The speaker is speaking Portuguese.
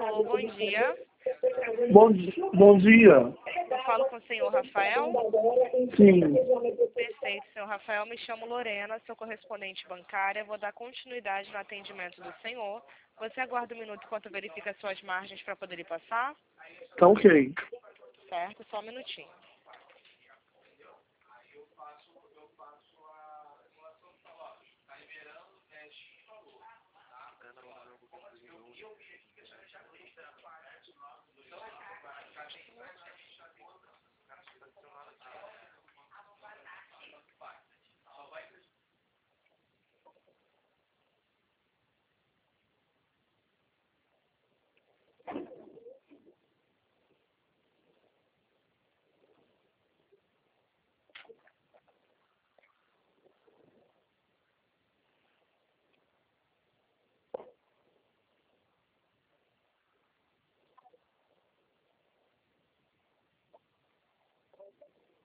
Alô, bom dia. Bom dia. Eu falo com o senhor Rafael? Sim. Perfeito, senhor Rafael. Me chamo Lorena, sou correspondente bancária. Vou dar continuidade no atendimento do senhor. Você aguarda um minuto enquanto verifica suas margens para poder ir passar? Tá ok. Certo, só um minutinho.